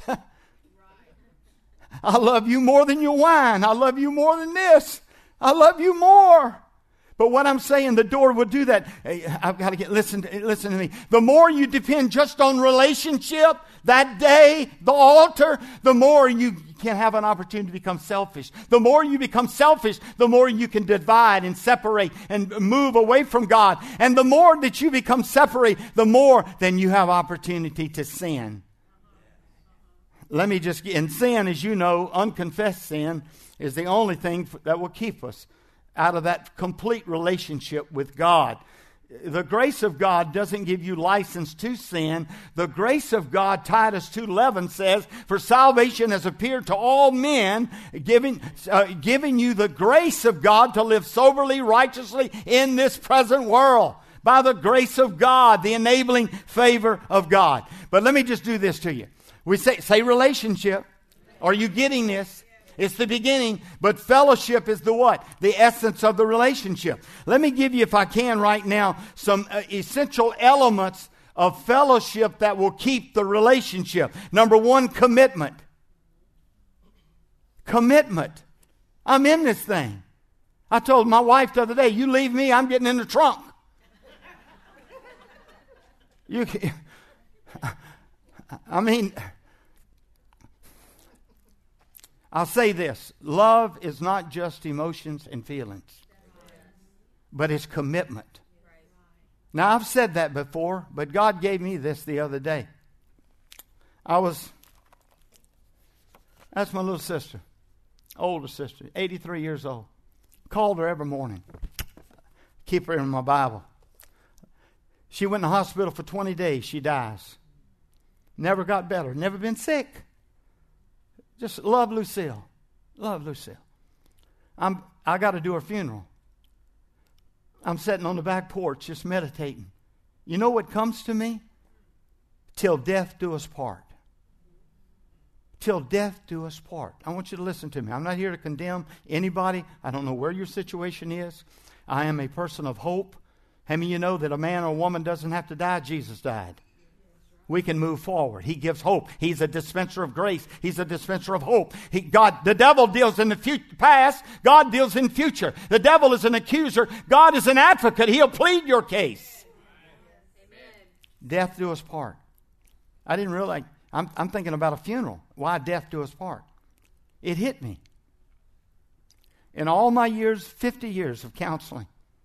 I love you more than your wine. I love you more than this. I love you more. But what I'm saying, the door would do that. Hey, I've got to listen to me. The more you depend just on relationship, that day, the altar, the more you can have an opportunity to become selfish. The more you become selfish, the more you can divide and separate and move away from God. And the more that you become separate, the more then you have opportunity to sin. Let me just, and sin, as you know, unconfessed sin is the only thing that will keep us out of that complete relationship with God. The grace of God doesn't give you license to sin. The grace of God, Titus 2:11 says, for salvation has appeared to all men, giving you the grace of God to live soberly, righteously in this present world. By the grace of God, the enabling favor of God. But let me just do this to you. We say relationship. Are you getting this? It's the beginning, but fellowship is the what? The essence of the relationship. Let me give you, if I can right now, some essential elements of fellowship that will keep the relationship. Number one, commitment. Commitment. I'm in this thing. I told my wife the other day, you leave me, I'm getting in the trunk. I'll say this. Love is not just emotions and feelings, but it's commitment. Now, I've said that before, but God gave me this the other day. That's my little sister, older sister, 83 years old. Called her every morning. Keep her in my Bible. She went in the hospital for 20 days. She dies. Never got better. Never been sick. Just love Lucille. Love Lucille. I got to do her funeral. I'm sitting on the back porch just meditating. You know what comes to me? Till death do us part. Till death do us part. I want you to listen to me. I'm not here to condemn anybody. I don't know where your situation is. I am a person of hope. How many of you know that a man or a woman doesn't have to die? Jesus died. We can move forward. He gives hope. He's a dispenser of grace. He's a dispenser of hope. The devil deals in the past. God deals in future. The devil is an accuser. God is an advocate. He'll plead your case. Amen. Death do us part. I didn't realize. I'm thinking about a funeral. Why death do us part? It hit me. In all my years, 50 years of counseling,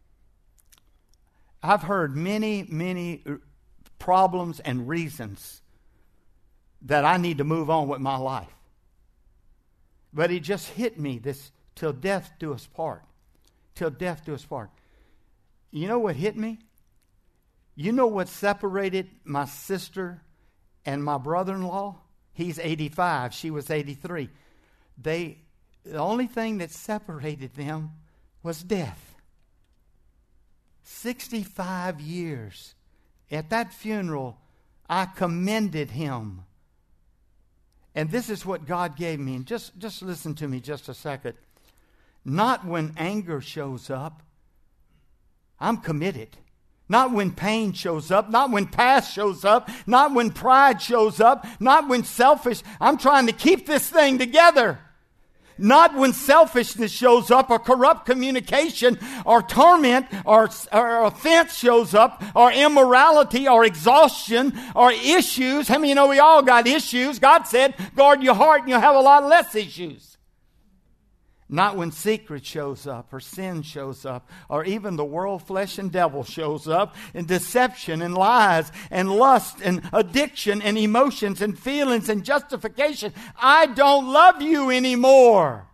I've heard many problems and reasons that I need to move on with my life. But it just hit me, this till death do us part. Till death do us part. You know what hit me? You know what separated my sister and my brother-in-law? He's 85. She was 83. The only thing that separated them was death. 65 years. At that funeral, I commended him. And this is what God gave me. And just listen to me just a second. Not when anger shows up. I'm committed. Not when pain shows up. Not when past shows up. Not when pride shows up. Not when selfish. I'm trying to keep this thing together. Not when selfishness shows up, or corrupt communication, or torment, or offense shows up, or immorality, or exhaustion, or issues. How many of you know we all got issues? God said, guard your heart and you'll have a lot less issues. Not when secret shows up, or sin shows up, or even the world, flesh, and devil shows up, and deception, and lies, and lust, and addiction, and emotions, and feelings, and justification. I don't love you anymore.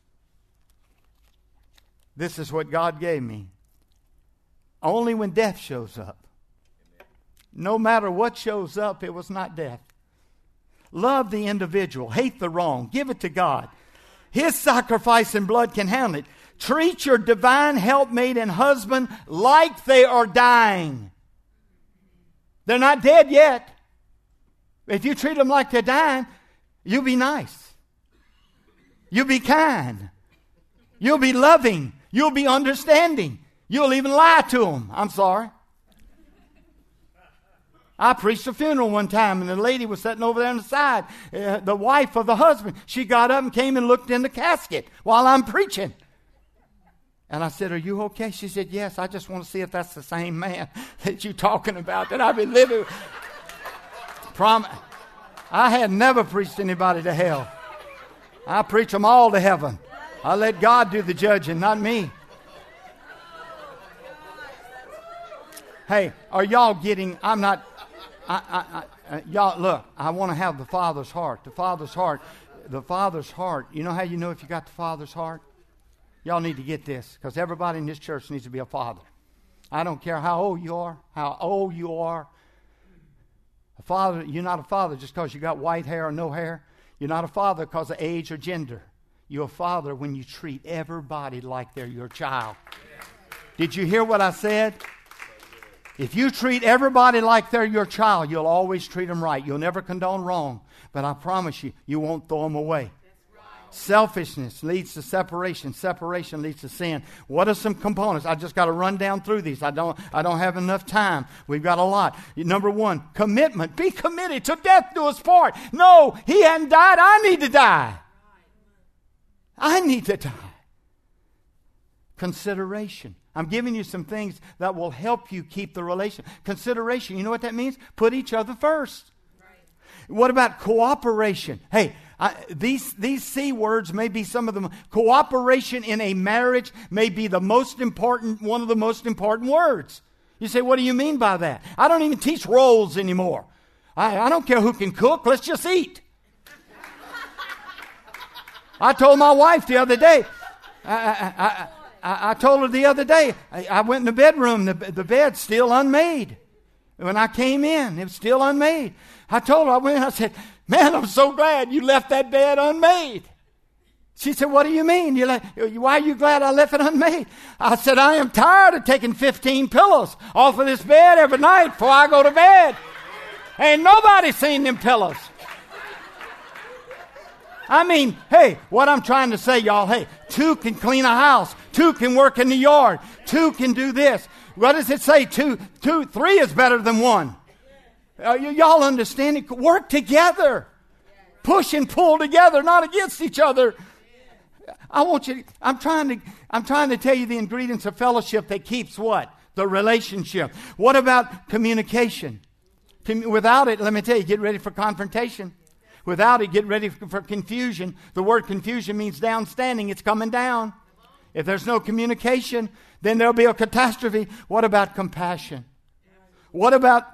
This is what God gave me. Only when death shows up. No matter what shows up, it was not death. Love the individual. Hate the wrong. Give it to God. His sacrifice and blood can handle it. Treat your divine helpmate and husband like they are dying. They're not dead yet. If you treat them like they're dying, you'll be nice. You'll be kind. You'll be loving. You'll be understanding. You'll even lie to them. I'm sorry. I preached a funeral one time, and the lady was sitting over there on the side. The wife of the husband. She got up and came and looked in the casket while I'm preaching. And I said, "Are you okay?" She said, "Yes, I just want to see if that's the same man that you're talking about that I've been living with." I had never preached anybody to hell. I preach them all to heaven. I let God do the judging, not me. Hey, are y'all getting, y'all, look, I want to have the Father's heart. The Father's heart. The Father's heart. You know how you know if you got the Father's heart? Y'all need to get this, because everybody in this church needs to be a father. I don't care how old you are, A father, you're not a father just because you got white hair or no hair. You're not a father because of age or gender. You're a father when you treat everybody like they're your child. Did you hear what I said? If you treat everybody like they're your child, you'll always treat them right. You'll never condone wrong. But I promise you, you won't throw them away. Selfishness leads to separation. Separation leads to sin. What are some components? I just got to run down through these. I don't have enough time. We've got a lot. Number one, commitment. Be committed to death do us part. No, he hadn't died. I need to die. I need to die. Consideration. I'm giving you some things that will help you keep the relation. Consideration, you know what that means? Put each other first. Right. What about cooperation? Hey, these C words may be some of them. Cooperation in a marriage may be the most important, one of the most important words. You say, what do you mean by that? I don't even teach roles anymore. I don't care who can cook. Let's just eat. I told my wife the other day, I told her the other day, I went in the bedroom, the bed's still unmade. When I came in, it was still unmade. I told her, I said, man, I'm so glad you left that bed unmade. She said, what do you mean? Why are you glad I left it unmade? I said, I am tired of taking 15 pillows off of this bed every night before I go to bed. Ain't nobody seen them pillows. I mean, hey, what I'm trying to say, y'all, hey, 2 can clean a house. 2 can work in the yard. 2 can do this. What does it say? 3 is better than 1. Y'all understand it? Work together. Push and pull together, not against each other. I'm trying to tell you the ingredients of fellowship that keeps what? The relationship. What about communication? Without it, let me tell you, get ready for confrontation. Without it, get ready for confusion. The word confusion means downstanding. It's coming down. If there's no communication, then there'll be a catastrophe. What about compassion? What about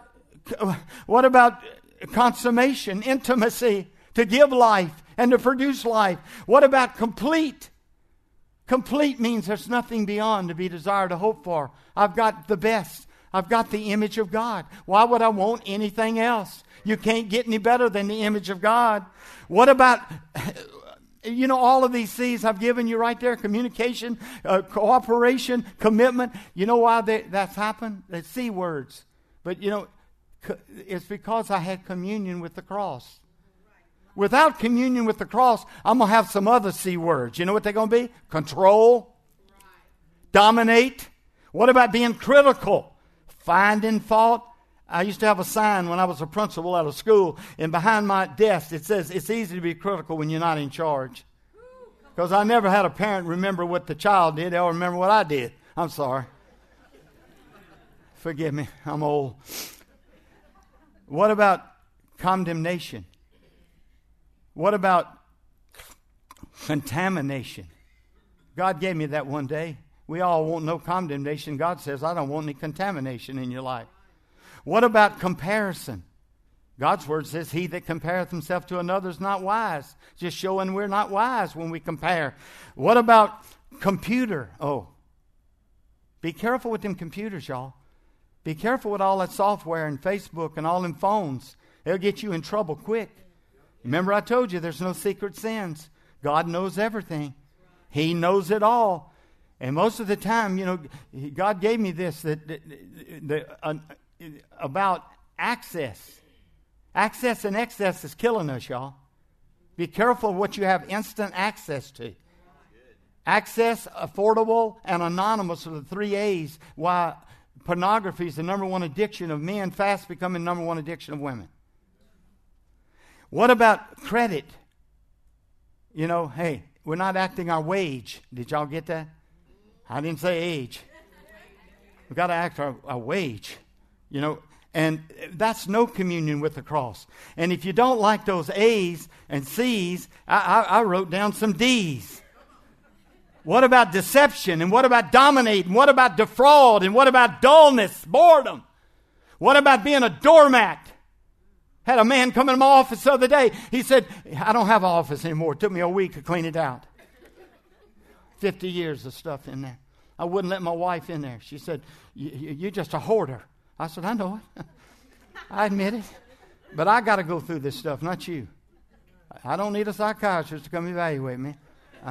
consummation, intimacy, to give life and to produce life? What about complete? Complete means there's nothing beyond to be desired to hope for. I've got the best. I've got the image of God. Why would I want anything else? You can't get any better than the image of God. What about, all of these C's I've given you right there? Communication, cooperation, commitment. You know why that's happened? They're C words. But, it's because I had communion with the cross. Without communion with the cross, I'm going to have some other C words. You know what they're going to be? Control, dominate. What about being critical? Finding fault. I used to have a sign when I was a principal at a school, and behind my desk it says, it's easy to be critical when you're not in charge. Because I never had a parent remember what the child did. They'll remember what I did. I'm sorry. Forgive me. I'm old. What about condemnation? What about contamination? God gave me that one day. We all want no condemnation. God says, I don't want any contamination in your life. What about comparison? God's word says, he that compareth himself to another is not wise. Just showing we're not wise when we compare. What about computer? Oh, be careful with them computers, y'all. Be careful with all that software and Facebook and all them phones. They'll get you in trouble quick. Remember I told you there's no secret sins. God knows everything. He knows it all. And most of the time, God gave me this about access. Access and excess is killing us, y'all. Be careful what you have instant access to. Access, affordable, and anonymous are the 3 A's. Why pornography is the number one addiction of men, fast becoming number one addiction of women. What about credit? Hey, we're not acting our wage. Did y'all get that? I didn't say age. We've got to act our wage. And that's no communion with the cross. And if you don't like those A's and C's, I wrote down some D's. What about deception? And what about dominating? What about defraud? And what about dullness, boredom? What about being a doormat? Had a man come in my office the other day. He said, I don't have an office anymore. It took me a week to clean it out. 50 years of stuff in there. I wouldn't let my wife in there. She said, you're just a hoarder. I said, I know it. I admit it. But I got to go through this stuff, not you. I don't need a psychiatrist to come evaluate me.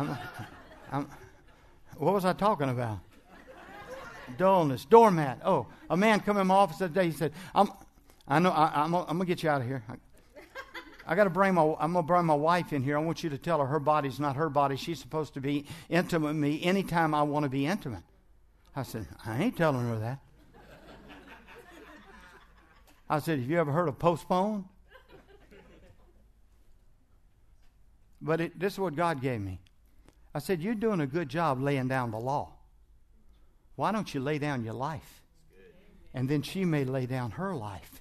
What was I talking about? Dullness, doormat. Oh, a man come in my office that day. He said, I'm gonna get you out of here. I'm gonna bring my wife in here. I want you to tell her body's not her body. She's supposed to be intimate with me anytime I want to be intimate. I said, I ain't telling her that. I said, have you ever heard of postpone? But this is what God gave me. I said, you're doing a good job laying down the law. Why don't you lay down your life? And then she may lay down her life.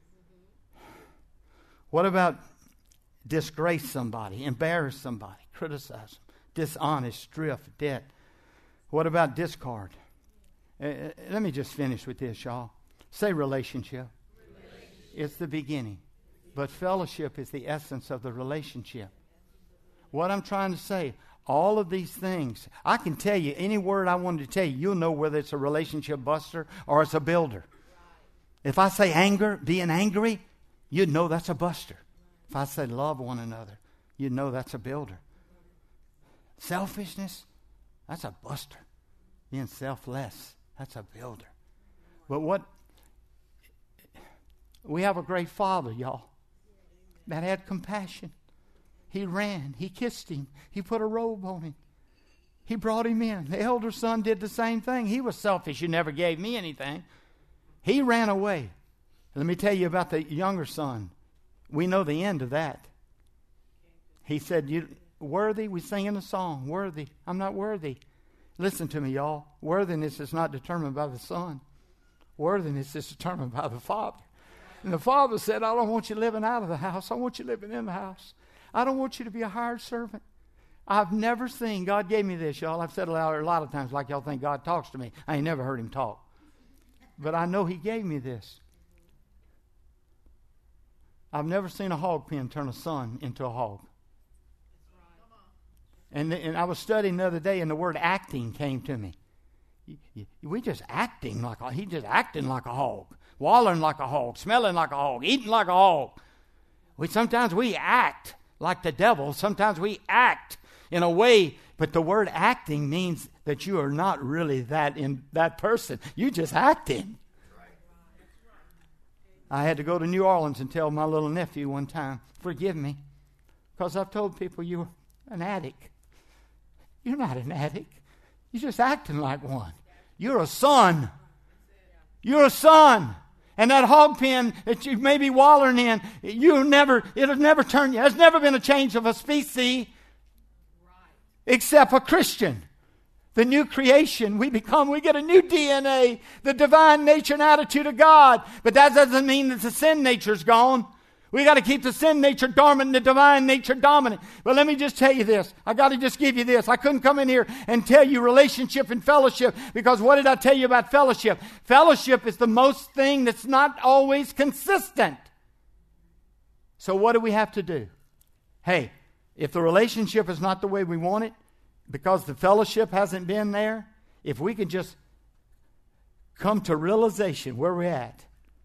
What about disgrace somebody, embarrass somebody, criticize them, dishonest, drift, debt? What about discard? Let me just finish with this, y'all. Say relationship. It's the beginning. But fellowship is the essence of the relationship. What I'm trying to say, all of these things, I can tell you any word I wanted to tell you, you'll know whether it's a relationship buster or it's a builder. If I say anger, being angry, you'd know that's a buster. If I say love one another, you'd know that's a builder. Selfishness, that's a buster. Being selfless, that's a builder. But we have a great Father, y'all, that had compassion. He ran. He kissed him. He put a robe on him. He brought him in. The elder son did the same thing. He was selfish. You never gave me anything. He ran away. Let me tell you about the younger son. We know the end of that. He said, "You worthy?" We sing in a song, "Worthy." I'm not worthy. Listen to me, y'all. Worthiness is not determined by the son. Worthiness is determined by the Father. And the Father said, I don't want you living out of the house. I want you living in the house. I don't want you to be a hired servant. I've never seen, God gave me this, y'all. I've said it a lot of times like y'all think God talks to me. I ain't never heard him talk. But I know he gave me this. I've never seen a hog pen turn a son into a hog. And I was studying the other day and the word acting came to me. We just acting like he just acting like a hog, wallering like a hog, smelling like a hog, eating like a hog. Sometimes we act like the devil. Sometimes we act in a way, but the word acting means that you are not really that person. You just acting. I had to go to New Orleans and tell my little nephew one time, forgive me, because I've told people you're an addict. You're not an addict. You're just acting like one. You're a son. You're a son. And that hog pen that you may be wallering in, it'll never turn you. There's never been a change of a species except a Christian. The new creation, we get a new DNA, the divine nature and attitude of God. But that doesn't mean that the sin nature's gone. We got to keep the sin nature dormant and the divine nature dominant. But let me just tell you this. I got to just give you this. I couldn't come in here and tell you relationship and fellowship, because what did I tell you about fellowship? Fellowship is the most thing that's not always consistent. So what do we have to do? Hey, if the relationship is not the way we want it, because the fellowship hasn't been there, if we could just come to realization where we're at.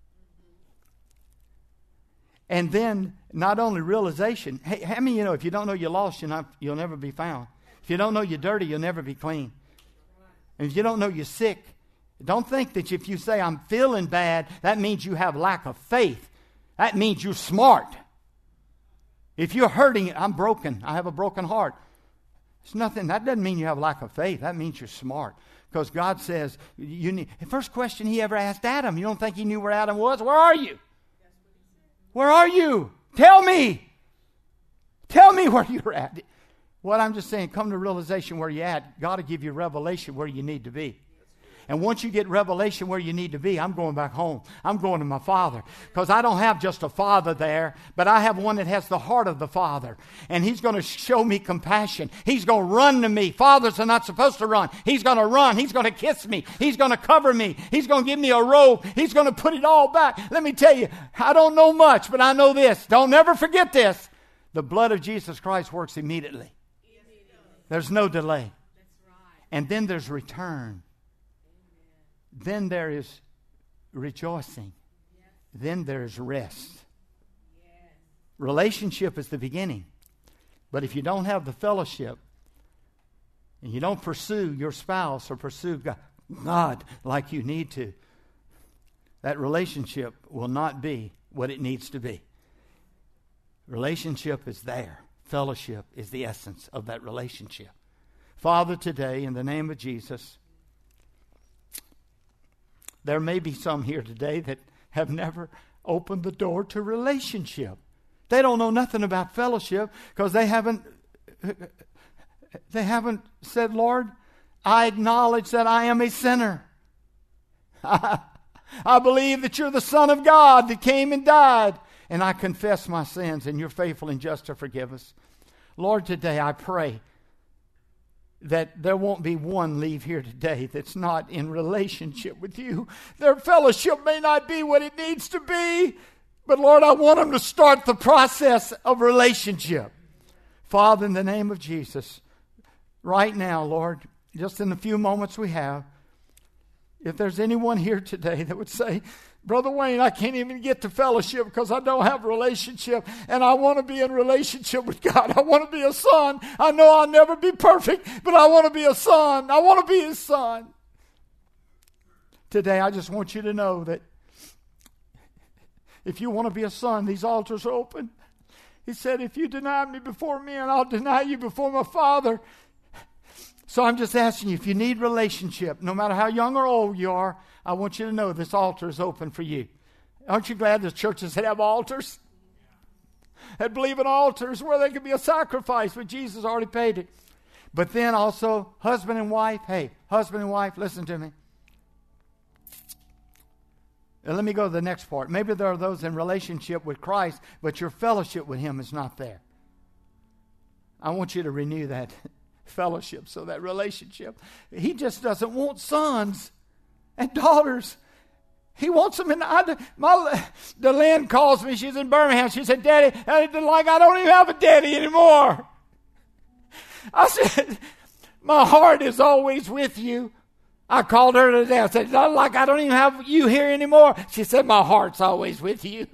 And then not only realization, hey, how many if you don't know you're lost, you'll never be found. If you don't know you're dirty, you'll never be clean. And if you don't know you're sick, don't think that if you say I'm feeling bad, that means you have lack of faith. That means you're smart. If you're hurting, I'm broken. I have a broken heart. It's nothing. That doesn't mean you have lack of faith. That means you're smart. Because God says, the first question he ever asked Adam, you don't think he knew where Adam was? Where are you? Where are you? Tell me. Tell me where you're at. What I'm just saying, come to realization where you're at. God will give you revelation where you need to be. And once you get revelation where you need to be, I'm going back home. I'm going to my Father. Because I don't have just a Father there, but I have one that has the heart of the Father. And He's going to show me compassion. He's going to run to me. Fathers are not supposed to run. He's going to run. He's going to kiss me. He's going to cover me. He's going to give me a robe. He's going to put it all back. Let me tell you, I don't know much, but I know this. Don't never forget this. The blood of Jesus Christ works immediately. There's no delay. And then there's return. Then there is rejoicing. Then there's rest. Relationship is the beginning. But if you don't have the fellowship, and you don't pursue your spouse or pursue God like you need to, that relationship will not be what it needs to be. Relationship is there. Fellowship is the essence of that relationship. Father, today, in the name of Jesus, there may be some here today that have never opened the door to relationship. They don't know nothing about fellowship because they haven't said, Lord, I acknowledge that I am a sinner. I believe that you're the Son of God that came and died. And I confess my sins, and you're faithful and just to forgive us. Lord, today I pray that there won't be one leave here today that's not in relationship with you. Their fellowship may not be what it needs to be, but Lord, I want them to start the process of relationship. Father, in the name of Jesus, right now, Lord, just in the few moments we have, if there's anyone here today that would say, Brother Wayne, I can't even get to fellowship because I don't have a relationship, and I want to be in relationship with God. I want to be a son. I know I'll never be perfect, but I want to be a son. I want to be His son. Today, I just want you to know that if you want to be a son, these altars are open. He said, if you deny me before men, I'll deny you before my Father. So I'm just asking you, if you need relationship, no matter how young or old you are, I want you to know this altar is open for you. Aren't you glad there's churches that have altars? That believe in altars where there can be a sacrifice, but Jesus already paid it. But then also, husband and wife, hey, husband and wife, listen to me. And let me go to the next part. Maybe there are those in relationship with Christ, but your fellowship with Him is not there. I want you to renew that fellowship, so that relationship. He just doesn't want sons and daughters. He wants them in Delynn calls me. She's in Birmingham. She said, Daddy, I don't even have a daddy anymore. I said, my heart is always with you. I called her today. I said, I don't even have you here anymore. She said, my heart's always with you.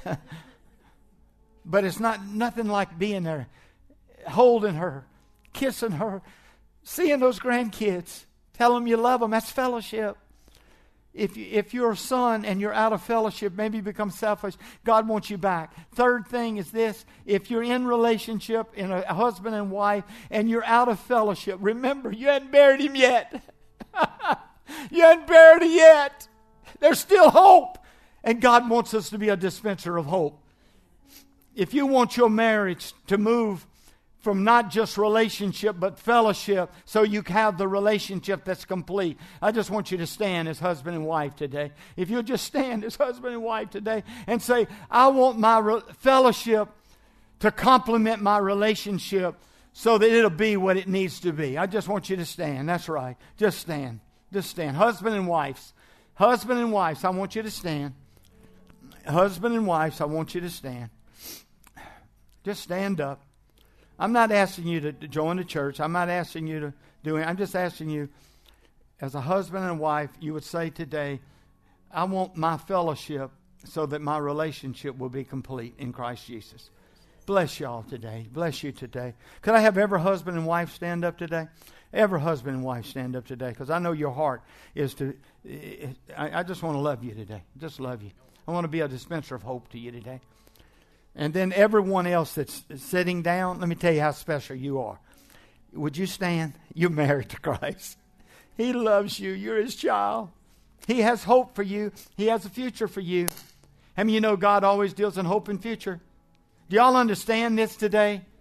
But it's nothing like being there, holding her, kissing her, seeing those grandkids, tell them you love them. That's fellowship. If you're a son and you're out of fellowship, maybe you become selfish, God wants you back. Third thing is this: if you're in relationship, in a husband and wife, and you're out of fellowship, remember, you hadn't buried him yet. You hadn't buried him yet. There's still hope. And God wants us to be a dispenser of hope. If you want your marriage to move from not just relationship, but fellowship, so you have the relationship that's complete, I just want you to stand as husband and wife today. If you'll just stand as husband and wife today and say, I want my fellowship to complement my relationship so that it'll be what it needs to be. I just want you to stand. That's right. Just stand. Just stand. Husband and wives. Husband and wives, I want you to stand. Husband and wives, I want you to stand. Just stand up. I'm not asking you to join the church. I'm not asking you to do it. I'm just asking you, as a husband and wife, you would say today, I want my fellowship so that my relationship will be complete in Christ Jesus. Bless y'all today. Bless you today. Could I have every husband and wife stand up today? Every husband and wife stand up today, because I know your heart is to, I just want to love you today. Just love you. I want to be a dispenser of hope to you today. And then everyone else that's sitting down, let me tell you how special you are. Would you stand? You're married to Christ. He loves you. You're His child. He has hope for you. He has a future for you. How many of you know God always deals in hope and future? Do y'all understand this today?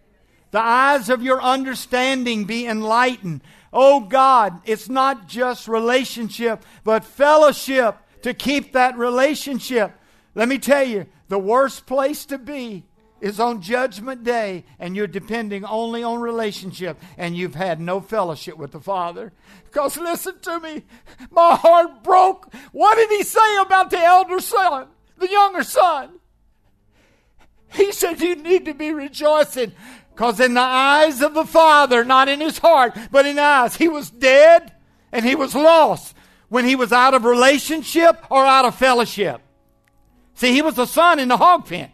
The eyes of your understanding be enlightened. Oh God, it's not just relationship, but fellowship to keep that relationship. Let me tell you, the worst place to be is on Judgment Day, and you're depending only on relationship, and you've had no fellowship with the Father. Because listen to me, my heart broke. What did he say about the elder son, the younger son? He said you need to be rejoicing, because in the eyes of the Father, not in his heart, but in eyes, he was dead and he was lost when he was out of relationship or out of fellowship. See, he was a son in the hog pen,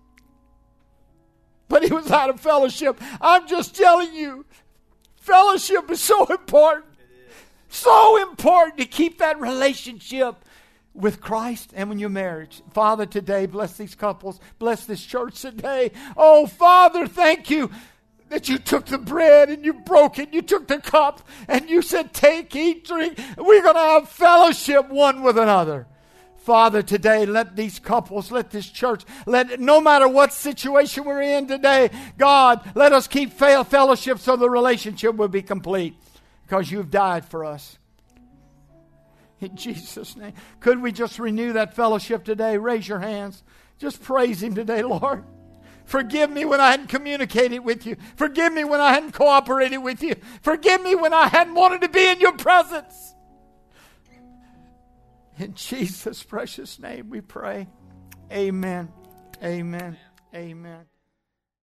but he was out of fellowship. I'm just telling you, fellowship is so important. So important to keep that relationship with Christ and when you're married. Father, today, bless these couples. Bless this church today. Oh, Father, thank you that you took the bread and you broke it. You took the cup and you said, take, eat, drink. We're going to have fellowship one with another. Father, today, let these couples, let this church, no matter what situation we're in today, God, let us keep fellowship so the relationship will be complete, because you've died for us. In Jesus' name. Could we just renew that fellowship today? Raise your hands. Just praise him today, Lord. Forgive me when I hadn't communicated with you. Forgive me when I hadn't cooperated with you. Forgive me when I hadn't wanted to be in your presence. In Jesus' precious name we pray. Amen. Amen. Amen.